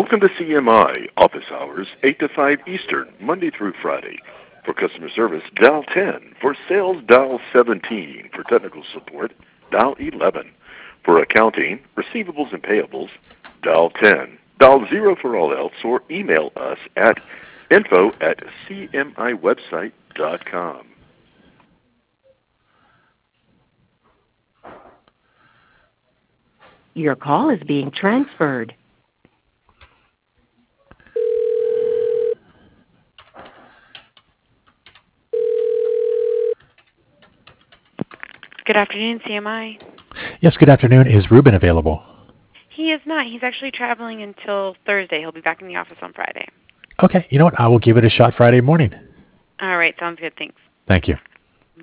Welcome to CMI, office hours 8 to 5 Eastern, Monday through Friday. For customer service, dial 10. For sales, dial 17. For technical support, dial 11. For accounting, receivables, and payables, dial 10. Dial 0 for all else, or email us at info@cmiwebsite.com. Your call is being transferred. Good afternoon, CMI. Yes, good afternoon. Is Ruben available? He is not. He's actually traveling until Thursday. He'll be back in the office on Friday. Okay, you know what? I will give it a shot Friday morning. All right, sounds good. Thanks. Thank you.